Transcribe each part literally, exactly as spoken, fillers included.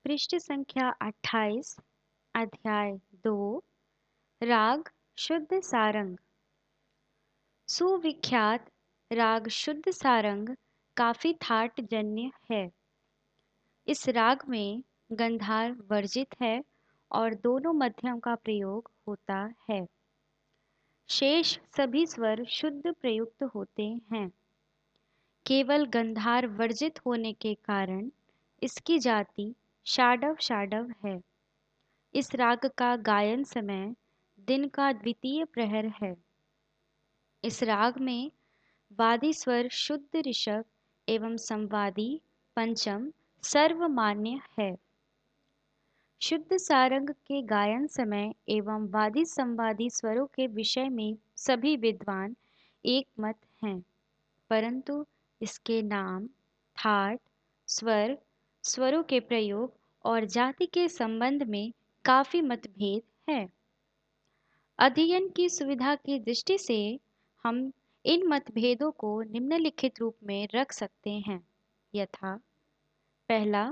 पृष्ठ संख्या अट्ठाईस। अध्याय दो। राग शुद्ध सारंग। सुविख्यात राग शुद्ध सारंग काफी थाट जन्य है। इस राग में गंधार वर्जित है और दोनों मध्यम का प्रयोग होता है। शेष सभी स्वर शुद्ध प्रयुक्त होते हैं। केवल गंधार वर्जित होने के कारण इसकी जाति षाडव षाडव है। इस राग का गायन समय दिन का द्वितीय प्रहर है। इस राग में वादी स्वर शुद्ध ऋषभ एवं संवादी पंचम सर्वमान्य है। शुद्ध सारंग के गायन समय एवं वादी संवादी स्वरों के विषय में सभी विद्वान एक मत हैं, परंतु इसके नाम, थाट, स्वर, स्वरों के प्रयोग और जाति के संबंध में काफी मतभेद है। अध्ययन की सुविधा की दृष्टि से हम इन मतभेदों को निम्नलिखित रूप में रख सकते हैं, यथा पहला,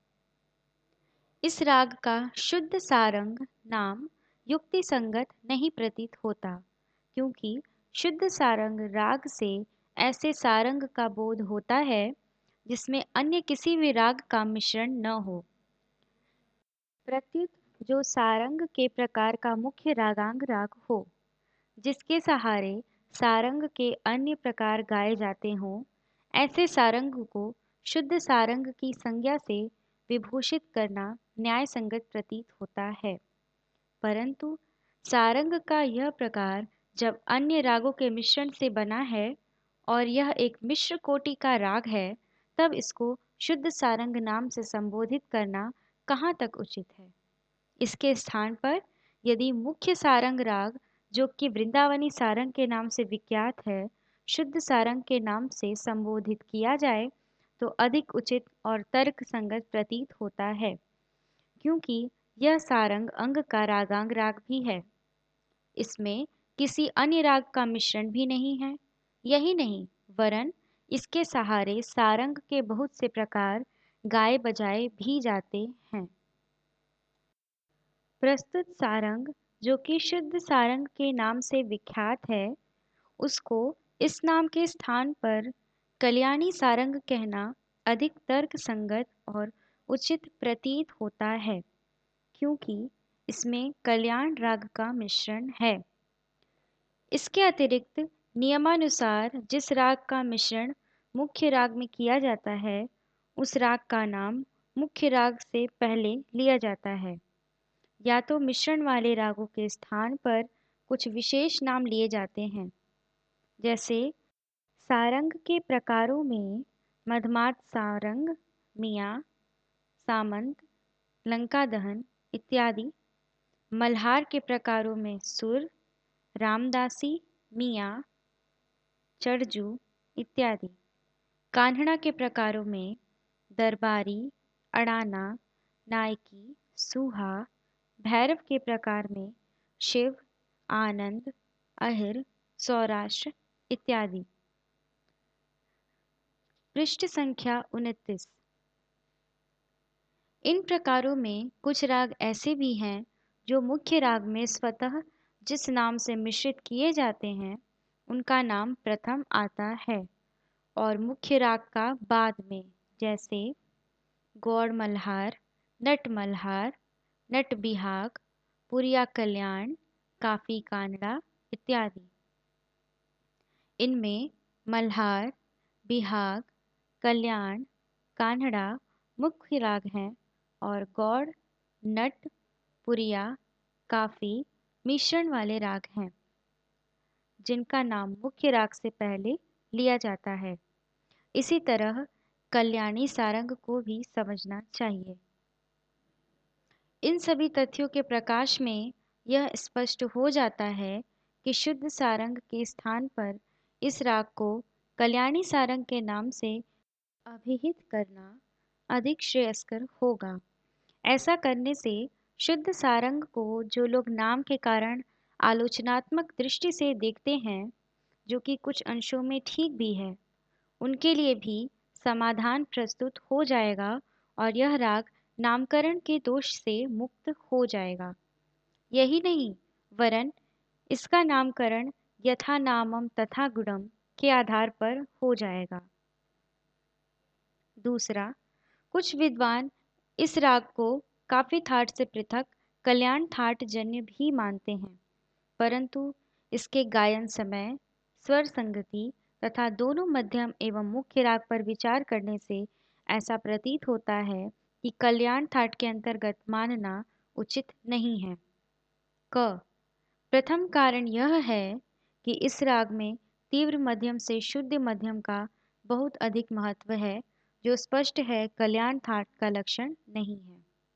इस राग का शुद्ध सारंग नाम युक्ति संगत नहीं प्रतीत होता, क्योंकि शुद्ध सारंग राग से ऐसे सारंग का बोध होता है जिसमें अन्य किसी भी राग का मिश्रण न हो। प्रत्युत जो सारंग के प्रकार का मुख्य रागांग राग हो, जिसके सहारे सारंग के अन्य प्रकार गाए जाते हों, ऐसे सारंग को शुद्ध सारंग की संज्ञा से विभूषित करना न्याय संगत प्रतीत होता है। परंतु सारंग का यह प्रकार जब अन्य रागों के मिश्रण से बना है और यह एक मिश्र कोटि का राग है, तब इसको शुद्ध सारंग नाम से संबोधित करना कहाँ तक उचित है। इसके स्थान पर यदि मुख्य सारंग राग, जो कि वृंदावनी सारंग के नाम से विख्यात है, शुद्ध सारंग के नाम से संबोधित किया जाए तो अधिक उचित और तर्क संगत प्रतीत होता है, क्योंकि यह सारंग अंग का रागांग राग भी है। इसमें किसी अन्य राग का मिश्रण भी नहीं है। यही नहीं, वरन इसके सहारे सारंग के बहुत से प्रकार गाए बजाए भी जाते हैं। प्रस्तुत सारंग, जो कि शुद्ध सारंग के नाम से विख्यात है, उसको इस नाम के स्थान पर कल्याणी सारंग कहना अधिक तर्क संगत और उचित प्रतीत होता है, क्योंकि इसमें कल्याण राग का मिश्रण है। इसके अतिरिक्त नियमानुसार जिस राग का मिश्रण मुख्य राग में किया जाता है, उस राग का नाम मुख्य राग से पहले लिया जाता है, या तो मिश्रण वाले रागों के स्थान पर कुछ विशेष नाम लिए जाते हैं, जैसे सारंग के प्रकारों में मधमात सारंग, मियाँ, सामंत, लंका दहन इत्यादि। मल्हार के प्रकारों में सुर, रामदासी, मियाँ, चढ़जू इत्यादि। कान्हड़ा के प्रकारों में दरबारी, अड़ाना, नायकी, सूहा। भैरव के प्रकार में शिव, आनंद, अहिर, सौराष्ट्र इत्यादि। पृष्ठ संख्या उनतीस। इन प्रकारों में कुछ राग ऐसे भी हैं जो मुख्य राग में स्वतः जिस नाम से मिश्रित किए जाते हैं, उनका नाम प्रथम आता है और मुख्य राग का बाद में, जैसे गौड़ मल्हार, नट मल्हार, नट बिहाग, पुरिया कल्याण, काफी कानड़ा इत्यादि। इनमें मल्हार, बिहाग, कल्याण, कान्हड़ा मुख्य राग हैं और गौड़, नट, पुरिया, काफी मिश्रण वाले राग हैं, जिनका नाम मुख्य राग से पहले लिया जाता है। इसी तरह कल्याणी सारंग को भी समझना चाहिए। इन सभी तथ्यों के प्रकाश में यह स्पष्ट हो जाता है कि शुद्ध सारंग के स्थान पर इस राग को कल्याणी सारंग के नाम से अभिहित करना अधिक श्रेयस्कर होगा। ऐसा करने से शुद्ध सारंग को जो लोग नाम के कारण आलोचनात्मक दृष्टि से देखते हैं, जो कि कुछ अंशों में ठीक भी है, उनके लिए भी समाधान प्रस्तुत हो जाएगा और यह राग नामकरण के दोष से मुक्त हो जाएगा। यही नहीं, वरन इसका नामकरण यथा नामम तथा गुणम के आधार पर हो जाएगा। दूसरा, कुछ विद्वान इस राग को काफी थाट से पृथक कल्याण थाट जन्य भी मानते हैं, परंतु इसके गायन समय, स्वर संगति तथा दोनों मध्यम एवं मुख्य राग पर विचार करने से ऐसा प्रतीत होता है कि कल्याण थाट के अंतर्गत मानना उचित नहीं है। क प्रथम कारण यह है कि इस राग में तीव्र मध्यम से शुद्ध मध्यम का बहुत अधिक महत्व है, जो स्पष्ट है कल्याण थाट का लक्षण नहीं है।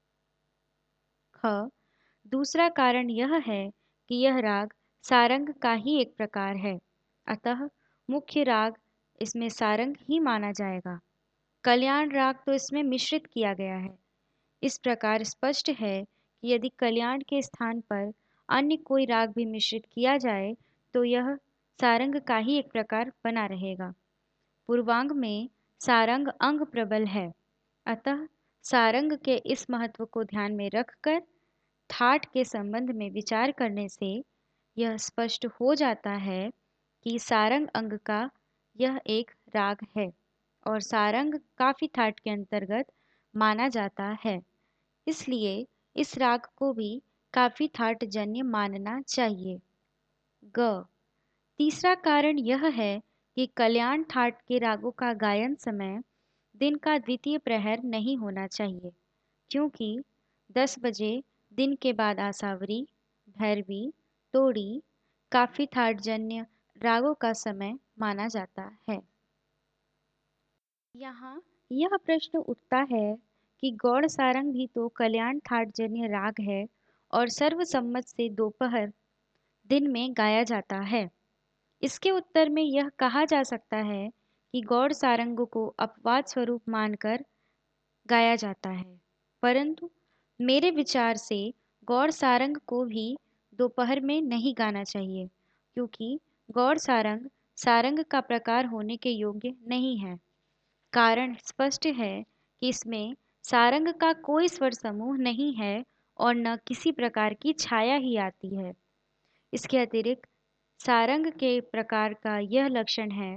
ख दूसरा कारण यह है कि यह राग सारंग का ही एक प्रकार है, अतः मुख्य राग इसमें सारंग ही माना जाएगा। कल्याण राग तो इसमें मिश्रित किया गया है। इस प्रकार स्पष्ट है कि यदि कल्याण के स्थान पर अन्य कोई राग भी मिश्रित किया जाए तो यह सारंग का ही एक प्रकार बना रहेगा। पूर्वांग में सारंग अंग प्रबल है, अतः सारंग के इस महत्व को ध्यान में रखकर थाट के संबंध में विचार करने से यह स्पष्ट हो जाता है कि सारंग अंग का यह एक राग है और सारंग काफी थाट के अंतर्गत माना जाता है। इसलिए इस राग को भी काफी थाट जन्य मानना चाहिए। ग तीसरा कारण यह है कि कल्याण थाट के रागों का गायन समय दिन का द्वितीय प्रहर नहीं होना चाहिए, क्योंकि दस बजे दिन के बाद आसावरी, भैरवी, तोड़ी, काफी थाट जन्य रागों का समय माना जाता है। यहाँ यह प्रश्न उठता है कि गौड़ सारंग भी तो कल्याण थाट जन्य राग है और सर्वसम्मत से दोपहर दिन में गाया जाता है। इसके उत्तर में यह कहा जा सकता है कि गौड़ सारंग को अपवाद स्वरूप मानकर गाया जाता है, परंतु मेरे विचार से गौड़ सारंग को भी दोपहर में नहीं गाना चाहिए, क्योंकि गौड़ सारंग सारंग का प्रकार होने के योग्य नहीं है। कारण स्पष्ट है कि इसमें सारंग का कोई स्वर समूह नहीं है और न किसी प्रकार की छाया ही आती है। इसके अतिरिक्त सारंग के प्रकार का यह लक्षण है,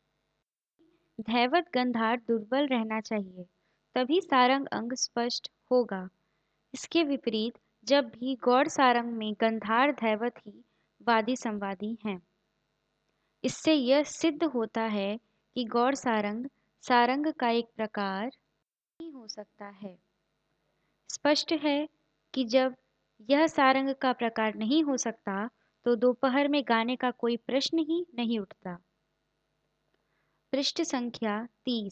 धैवत गंधार दुर्बल रहना चाहिए, तभी सारंग अंग स्पष्ट होगा। इसके विपरीत जब भी गौड़ सारंग में गंधार धैवत ही वादी संवादी हैं। इससे यह सिद्ध होता है कि गौड़ सारंग सारंग का एक प्रकार नहीं हो सकता है। स्पष्ट है कि जब यह सारंग का प्रकार नहीं हो सकता तो दोपहर में गाने का कोई प्रश्न ही नहीं उठता। पृष्ठ संख्या तीस।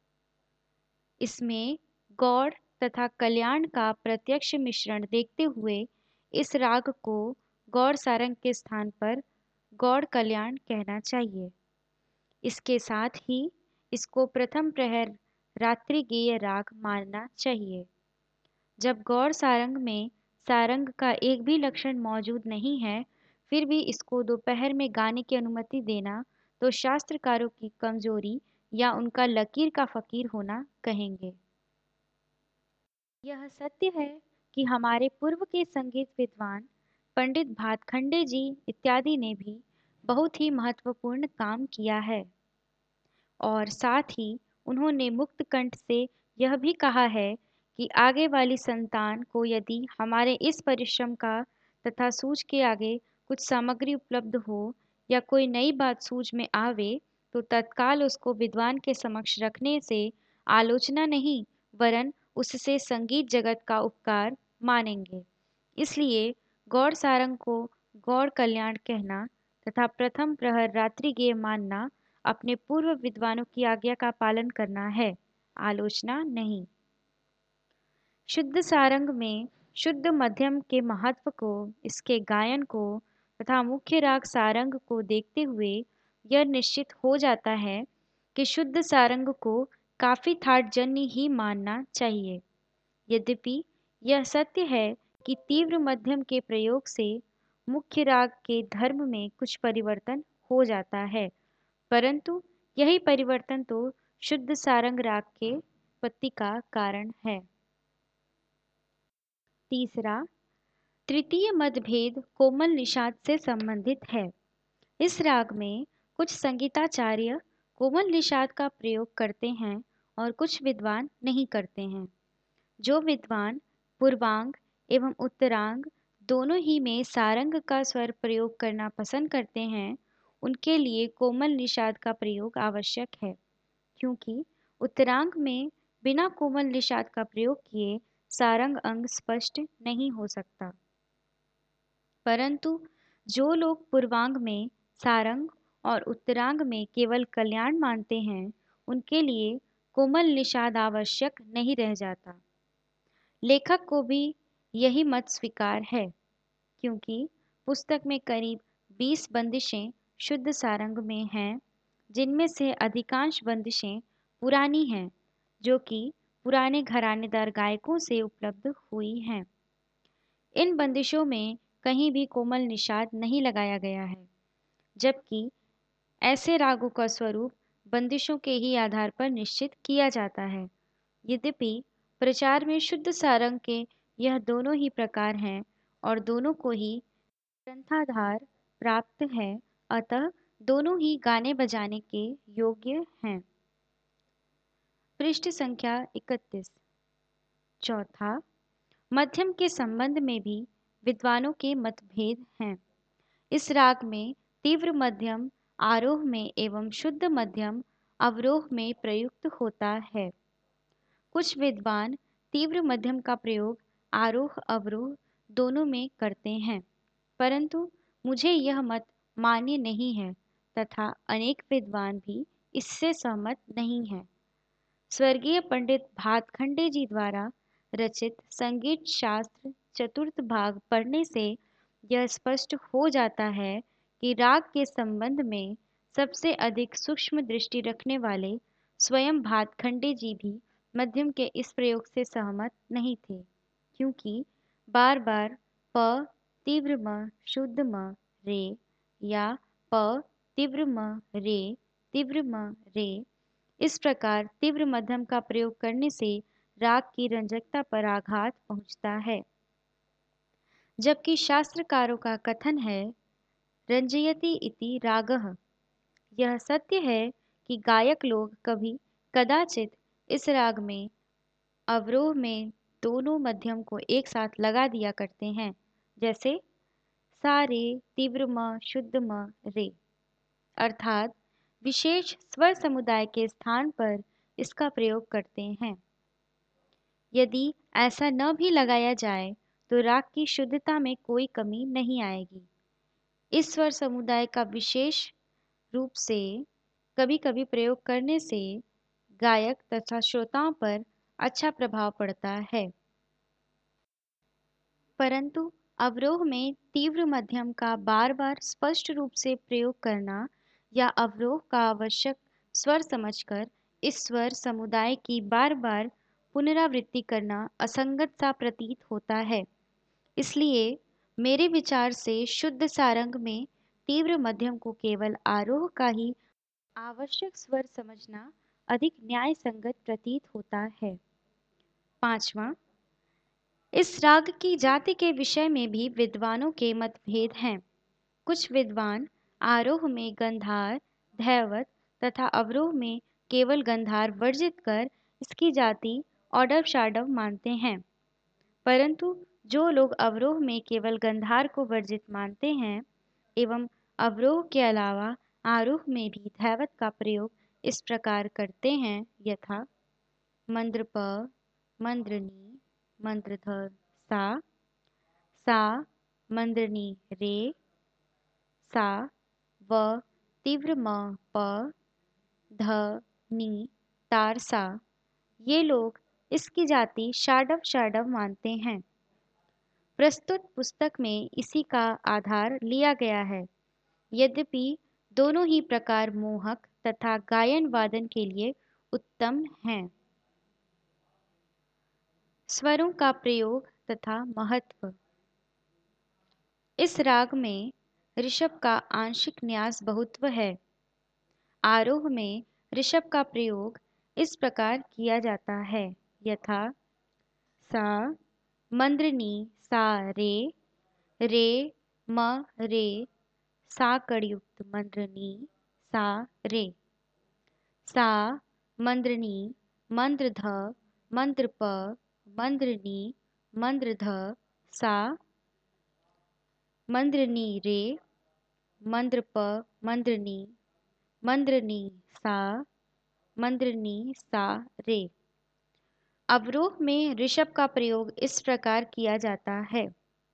इसमें गौड़ तथा कल्याण का प्रत्यक्ष मिश्रण देखते हुए इस राग को गौड़ सारंग के स्थान पर गौड़ कल्याण कहना चाहिए। इसके साथ ही इसको प्रथम प्रहर रात्रि गेय राग मानना चाहिए। जब गौड़ सारंग में सारंग का एक भी लक्षण मौजूद नहीं है, फिर भी इसको दोपहर में गाने की अनुमति देना तो शास्त्रकारों की कमजोरी या उनका लकीर का फकीर होना कहेंगे। यह सत्य है कि हमारे पूर्व के संगीत विद्वान पंडित भातखंडे जी इत्यादि ने भी बहुत ही महत्वपूर्ण काम किया है और साथ ही उन्होंने मुक्त कंठ से यह भी कहा है कि आगे वाली संतान को यदि हमारे इस परिश्रम का तथा सूझ के आगे कुछ सामग्री उपलब्ध हो या कोई नई बात सूझ में आवे तो तत्काल उसको विद्वान के समक्ष रखने से आलोचना नहीं वरन उससे संगीत जगत का उपकार मानेंगे। इसलिए गौड़ सारंग को गौड़ कल्याण कहना तथा प्रथम प्रहर रात्रि गेय मानना अपने पूर्व विद्वानों की आज्ञा का पालन करना है, आलोचना नहीं। शुद्ध सारंग में शुद्ध मध्यम के महत्व को, इसके गायन को तथा मुख्य राग सारंग को देखते हुए यह निश्चित हो जाता है कि शुद्ध सारंग को काफी थाट जन्य ही मानना चाहिए। यद्यपि यह सत्य है कि तीव्र मध्यम के प्रयोग से मुख्य राग के धर्म में कुछ परिवर्तन हो जाता है, परंतु यही परिवर्तन तो शुद्ध सारंग राग के उत्पत्ति का कारण है। तीसरा, तृतीय मतभेद कोमल निषाद से संबंधित है। इस राग में कुछ संगीताचार्य कोमल निषाद का प्रयोग करते हैं और कुछ विद्वान नहीं करते हैं। जो विद्वान पूर्वांग एवं उत्तरांग दोनों ही में सारंग का स्वर प्रयोग करना पसंद करते हैं, उनके लिए कोमल निषाद का प्रयोग आवश्यक है, क्योंकि उत्तरांग में बिना कोमल निषाद का प्रयोग किए सारंग अंग स्पष्ट नहीं हो सकता। परंतु जो लोग पूर्वांग में सारंग और उत्तरांग में केवल कल्याण मानते हैं, उनके लिए कोमल निषाद आवश्यक नहीं रह जाता। लेखक को भी यही मत स्वीकार है, क्योंकि पुस्तक में करीब बीस बंदिशें शुद्ध सारंग में हैं, जिनमें से अधिकांश बंदिशें पुरानी हैं, जो कि पुराने घरानेदार गायकों से उपलब्ध हुई हैं। इन बंदिशों में कहीं भी कोमल निषाद नहीं लगाया गया है, जबकि ऐसे रागों का स्वरूप बंदिशों के ही आधार पर निश्चित किया जाता है। यद्यपि प्रचार में शुद्ध सारंग के यह दोनों ही प्रकार हैं और दोनों को ही ग्रंथाधार प्राप्त है, अतः दोनों ही गाने बजाने के योग्य हैं। पृष्ठ संख्या इकतीस। चौथा, मध्यम के संबंध में भी विद्वानों के मतभेद हैं। इस राग में तीव्र मध्यम आरोह में एवं शुद्ध मध्यम अवरोह में प्रयुक्त होता है। कुछ विद्वान तीव्र मध्यम का प्रयोग आरोह अवरोह दोनों में करते हैं, परंतु मुझे यह मत मान्य नहीं है तथा अनेक विद्वान भी इससे सहमत नहीं हैं। स्वर्गीय पंडित भातखंडे जी द्वारा रचित संगीत शास्त्र चतुर्थ भाग पढ़ने से यह स्पष्ट हो जाता है कि राग के संबंध में सबसे अधिक सूक्ष्म दृष्टि रखने वाले स्वयं भातखंडे जी भी मध्यम के इस प्रयोग से सहमत नहीं थे, क्योंकि बार बार प तीव्र म शुद्ध म रे या प तीव्र म रे तीव्र म रे इस प्रकार तीव्र मध्यम का प्रयोग करने से राग की रंजकता पर आघात पहुंचता है। जबकि शास्त्रकारों का कथन है रंजयति इति रागः। यह सत्य है कि गायक लोग कभी कदाचित इस राग में अवरोह में दोनों मध्यम को एक साथ लगा दिया करते हैं, जैसे सा रे तीव्र म शुद्ध म रे, अर्थात विशेष स्वर समुदाय के स्थान पर इसका प्रयोग करते हैं। यदि ऐसा न भी लगाया जाए तो राग की शुद्धता में कोई कमी नहीं आएगी। इस स्वर समुदाय का विशेष रूप से कभी कभी प्रयोग करने से गायक तथा श्रोताओं पर अच्छा प्रभाव पड़ता है, परंतु अवरोह में तीव्र मध्यम का बार बार स्पष्ट रूप से प्रयोग करना या अवरोह का आवश्यक स्वर समझकर इस स्वर समुदाय की बार बार पुनरावृत्ति करना असंगत सा प्रतीत होता है। इसलिए मेरे विचार से शुद्ध सारंग में तीव्र मध्यम को केवल आरोह का ही आवश्यक स्वर समझना अधिक न्याय संगत प्रतीत होता है। पांचवा, इस राग की जाति के विषय में भी विद्वानों के मतभेद हैं। कुछ विद्वान आरोह में गंधार धैवत तथा अवरोह में केवल गंधार वर्जित कर इसकी जाति औडव शाडव मानते हैं, परंतु जो लोग अवरोह में केवल गंधार को वर्जित मानते हैं एवं अवरोह के अलावा आरोह में भी धैवत का प्रयोग इस प्रकार करते हैं, यथा मंद्र प मंद्रनी मंत्रधर सा सा मंद्रनी रे सा व तीव्र म प ध नी तार सा, ये लोग इसकी जाति शाडव शाडव मानते हैं। प्रस्तुत पुस्तक में इसी का आधार लिया गया है। यद्यपि दोनों ही प्रकार मोहक तथा गायन वादन के लिए उत्तम हैं। स्वरों का प्रयोग तथा महत्व। इस राग में ऋषभ का आंशिक न्यास बहुत्व है। आरोह में ऋषभ का प्रयोग इस प्रकार किया जाता है, यथा सा मंद्र नी सा रे, रे म रे सा कड़युक्त मंद्र नी सा रे, सा मंद्र नी मंद्र ध मंद्र प मंद्र नी मंद्र ध सा मंद्र नी रे मंद्र प मंद्र नी मंद्र नी सा मंद्र नी सा रे। अवरोह में ऋषभ का प्रयोग इस प्रकार किया जाता है।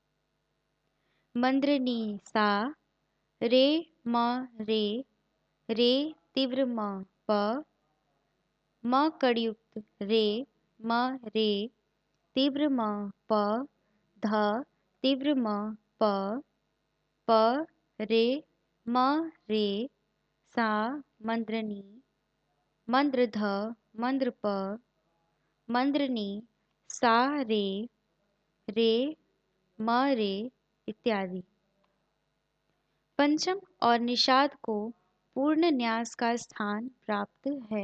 मंद्र नी सा, रे म रे, रे तीव्र म प, म कड़युक्त रे म रे तीव्र म प, ध तीव्र म प, प रे म रे सा मंद्र नी मंद्र ध मंद्र प मंद्र नी सा रे, रे म रे इत्यादि। पंचम और निषाद को पूर्ण न्यास का स्थान प्राप्त है।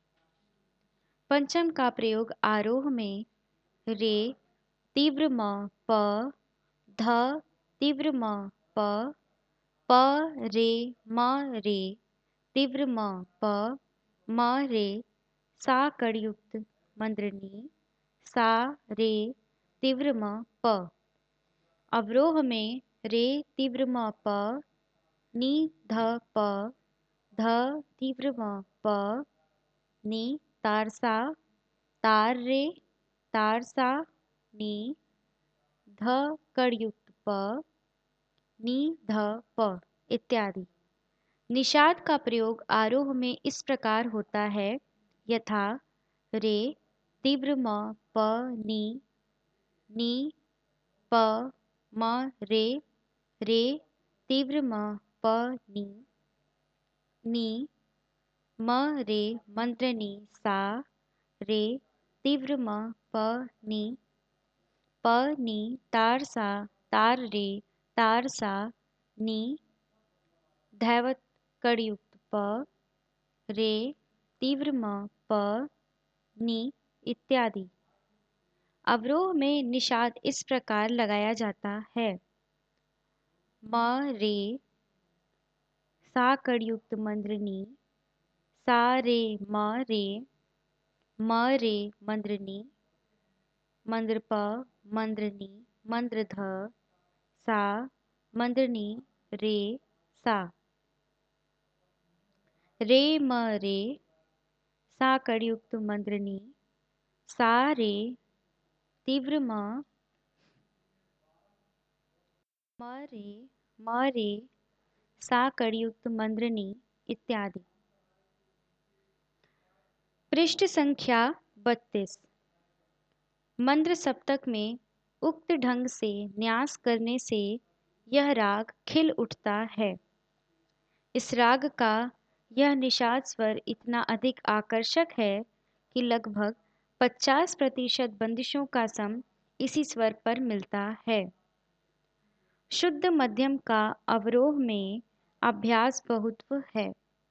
पंचम का प्रयोग आरोह में रे तीव्र म प, ध तीव्र म प, प रे म रे तीव्र म प, म रे सा कड़युक्त मंद्र नी सा रे तीव्र म प। अवरोह में रे तीव्र म प, नी ध प, ध तीव्र म प, नी तारसा, तार रे तारसा नी, ध कड़युक्त प, नी ध प इत्यादि। निषाद का प्रयोग आरोह में इस प्रकार होता है यथा रे तीव्र म प नी, नी प म रे, रे तीव्र म प नी, नी म रे मंद्र नी सा, रे तीव्र म प नी, प नी तार सा, तार रे तार सा नी, धैवत कड़युक्त प, रे तीव्र म प नी इत्यादि। अवरोह में निषाद इस प्रकार लगाया जाता है। म रे सा कड़युक्त मंद्र नी, सा रे म रे, म रे मंद्र नी, मंद्र प मंद्र नी मंद्र ध सा मंद्र नी रे सा, रे म रे सा कड़युक्त मंद्र नी, सा रे तीव्र म, म रे म रे सा कड़युक्त मंद्र नी इत्यादि। पृष्ठ संख्या बत्तीस। मंद्र सप्तक में उक्त ढंग से न्यास करने से यह राग खिल उठता है। इस राग का यह निषाद स्वर इतना अधिक आकर्षक है कि लगभग पचास प्रतिशत बंदिशों का सम इसी स्वर पर मिलता है। शुद्ध मध्यम का अवरोह में अभ्यास बहुत्व है।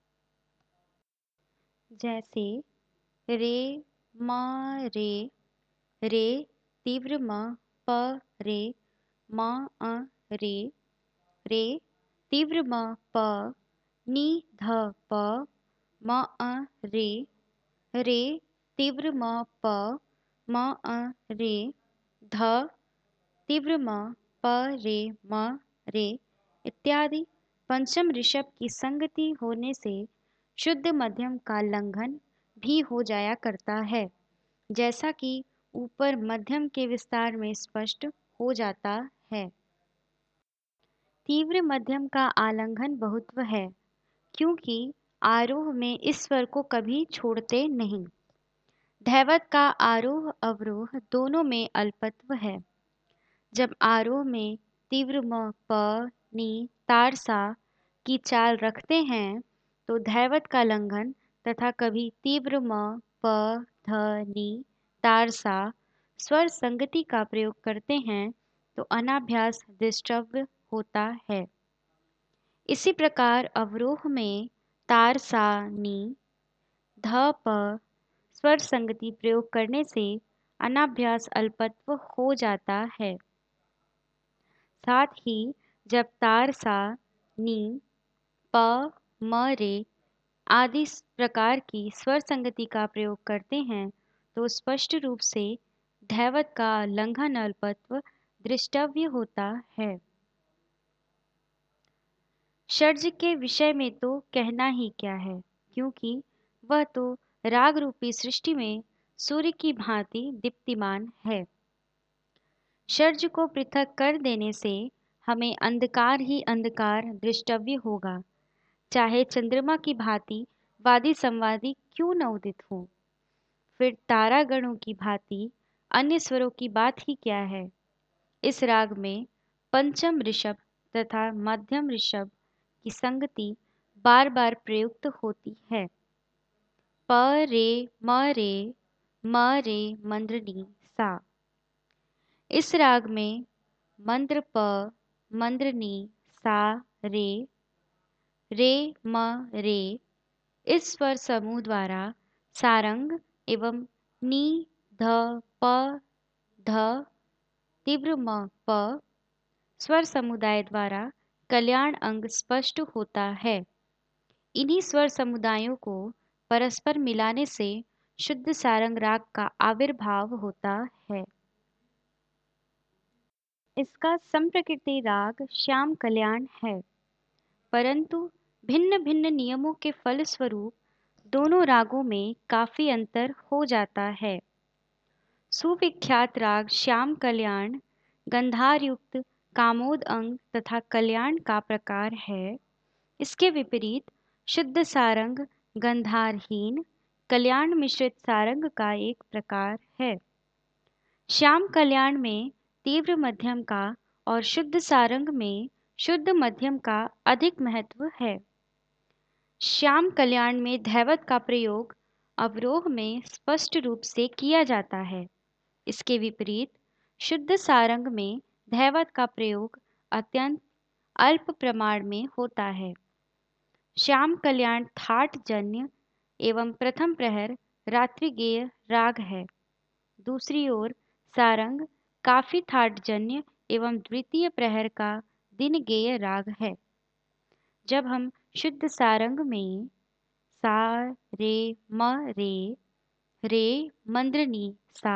जैसे रे म रे, रे तीव्र म प रे म अ रे, रे तीव्र म प नी ध प म अ रे, रे तीव्र म प म अ रे, ध तीव्र म प रे म रे इत्यादि। पंचम ऋषभ की संगति होने से शुद्ध मध्यम का लंघन भी हो जाया करता है, जैसा कि ऊपर मध्यम के विस्तार में स्पष्ट हो जाता है। तीव्र मध्यम का आलंघन बहुत्व है, क्योंकि आरोह में इस स्वर को कभी छोड़ते नहीं। धैवत का आरोह अवरोह दोनों में अल्पत्व है। जब आरोह में तीव्र म प नी तारसा की चाल रखते हैं तो धैवत का लंघन तथा कभी तीव्र म प ध नी तारसा स्वर संगति का प्रयोग करते हैं तो अनाभ्यास दृष्टव्य होता है। इसी प्रकार अवरोह में तारसा नी ध प स्वर संगति प्रयोग करने से अनाभ्यास अल्पत्व हो जाता है। साथ ही जब तार सा, नी, प, म, रे आदि स- प्रकार की स्वर संगति का प्रयोग करते हैं तो स्पष्ट रूप से धैवत का लंघन अल्पत्व दृष्टव्य होता है। षड्ज के विषय में तो कहना ही क्या है, क्योंकि वह तो राग रूपी सृष्टि में सूर्य की भांति दीप्तिमान है। षड्ज को पृथक कर देने से हमें अंधकार ही अंधकार दृष्टव्य होगा, चाहे चंद्रमा की भांति वादी संवादी क्यों न उदित हो। फिर तारागणों की भांति अन्य स्वरों की बात ही क्या है। इस राग में पंचम ऋषभ तथा मध्यम ऋषभ की संगति बार बार प्रयुक्त होती है। प रे म रे म रे मंद्रनी सा। इस राग में मंद्र प, मंद्रनी सा, रे, रे म रे इस स्वर समूह द्वारा सारंग एवं नी ध प ध तीव्र म प स्वर समुदाय द्वारा कल्याण अंग स्पष्ट होता है। इन्हीं स्वर समुदायों को परस्पर मिलाने से शुद्ध सारंग राग का आविर्भाव होता है। इसका संप्रकृति राग श्याम कल्याण है, परंतु भिन्न भिन्न नियमों के फलस्वरूप दोनों रागों में काफी अंतर हो जाता है। सुविख्यात राग श्याम कल्याण गंधार युक्त कामोद अंग तथा कल्याण का प्रकार है। इसके विपरीत शुद्ध सारंग गंधारहीन कल्याण मिश्रित सारंग का एक प्रकार है। श्याम कल्याण में तीव्र मध्यम का और शुद्ध सारंग में शुद्ध मध्यम का अधिक महत्व है। श्याम कल्याण में धैवत का प्रयोग अवरोह में स्पष्ट रूप से किया जाता है। इसके विपरीत शुद्ध सारंग में धैवत का प्रयोग अत्यंत अल्प प्रमाण में होता है। श्याम कल्याण थाट जन्य एवं प्रथम प्रहर रात्रिगेय राग है। दूसरी ओर सारंग काफी थाट जन्य एवं द्वितीय प्रहर का दिन गेय राग है। जब हम शुद्ध सारंग में सा रे म रे रे मंद्रनी सा,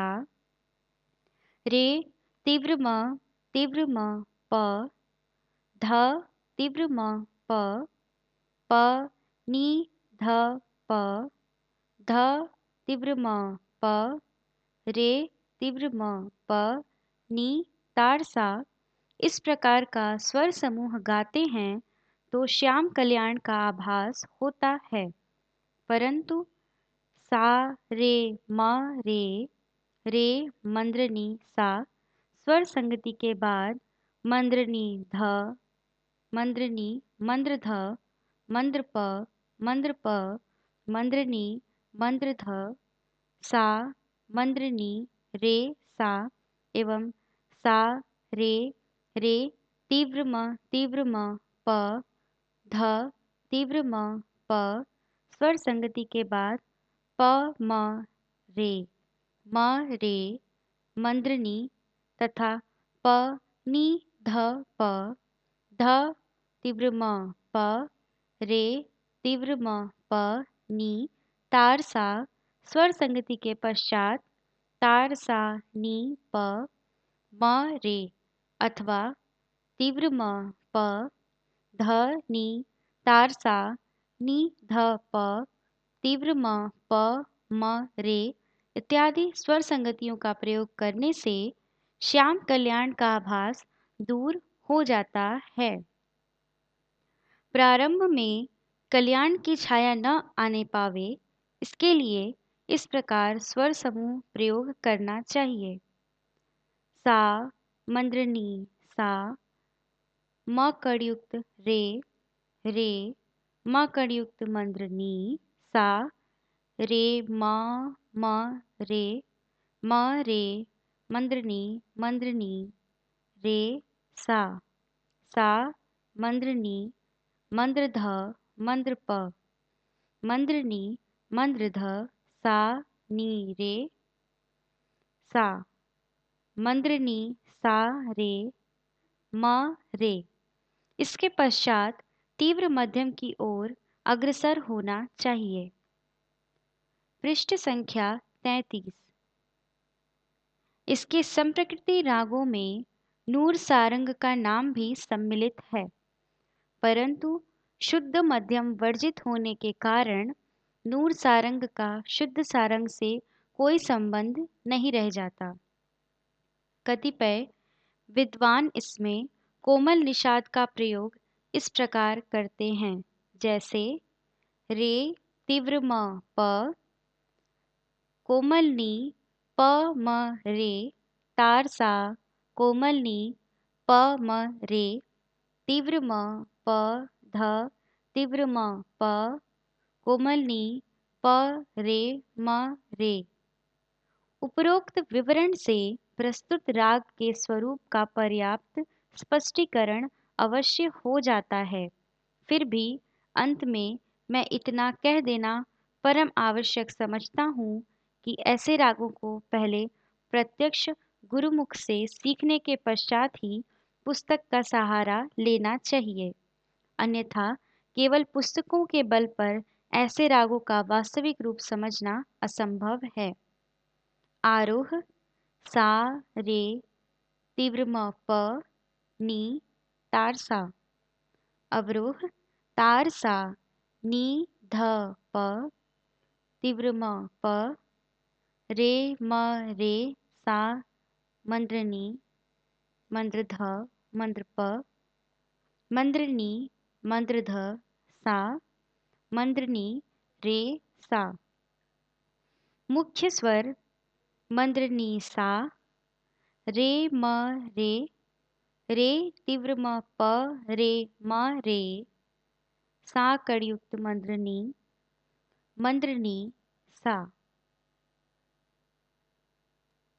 रे तीव्र म तीव्र म प, ध तीव्र म प, प नी ध प, ध तीव्र म प, रे तीव्र म प, नी तार सा इस प्रकार का स्वर समूह गाते हैं तो श्याम कल्याण का आभास होता है। परंतु सा रे म रे रे मंद्रनी सा स्वर संगति के बाद मंद्रनी ध, मंद्रनी मंद्र ध, मंद्र प, मंद्र प, मंद्रनी मंद्र ध, सा मंद्रनी रे सा एवं सा रे रे तीव्र म तीव्र म प, ध तीव्र म प स्वर संगति के बाद प म रे म रे मंद्रनी तथा प नी ध प, ध तीव्र म प, रे तीव्र म प, नी तार सा स्वर संगति के पश्चात तार सा नी प म रे अथवा तीव्र म प, ध नी तार सा नी ध प, तीव्र म प म रे इत्यादि स्वर संगतियों का प्रयोग करने से श्याम कल्याण का आभास दूर हो जाता है। प्रारंभ में कल्याण की छाया न आने पावे, इसके लिए इस प्रकार स्वर समूह प्रयोग करना चाहिए। सा मंद्रनी सा, म कड़युक्त रे रे म कड़युक्त मंद्रनी सा, रे म म रे म रे मंद्रनी मंद्रनी रे सा, सा मंद्रनी मंद्र ध मंद्र प, मंद्रनी मंद्र ध सा नी रे सा, मंद्रनी सा रे म रे। इसके पश्चात तीव्र मध्यम की ओर अग्रसर होना चाहिए। पृष्ठ संख्या तैंतीस। इसके संप्रकृति रागों में नूर सारंग का नाम भी सम्मिलित है, परंतु शुद्ध मध्यम वर्जित होने के कारण नूर सारंग का शुद्ध सारंग से कोई संबंध नहीं रह जाता। कतिपय विद्वान इसमें कोमल निषाद का प्रयोग इस प्रकार करते हैं, जैसे रे तीव्र म प, कोमल नी प म रे, तार सा कोमल नी प म रे, तीव्र म प ध, तीव्र म प, कोमल नी प रे म रे। उपरोक्त विवरण से प्रस्तुत राग के स्वरूप का पर्याप्त स्पष्टीकरण अवश्य हो जाता है। फिर भी अंत में मैं इतना कह देना परम आवश्यक समझता हूँ कि ऐसे रागों को पहले प्रत्यक्ष गुरुमुख से सीखने के पश्चात ही पुस्तक का सहारा लेना चाहिए, अन्यथा केवल पुस्तकों के बल पर ऐसे रागों का वास्तविक रूप समझना असंभव है। आरोह सा रे तीव्र म प नी तार सा, अवरोह तार सा नी ध प, तीव्र म प रे म रे सा, मंद्र नी मंद्र ध मंद्र प, मंद्र नी मंद्र ध सा, मंद्र नी रे सा। मुख्य स्वर मंद्र नी सा, रे म रे, रे तीव्र म प रे म रे, सा कड़युक्त मंद्र नी, मंद्र नी सा।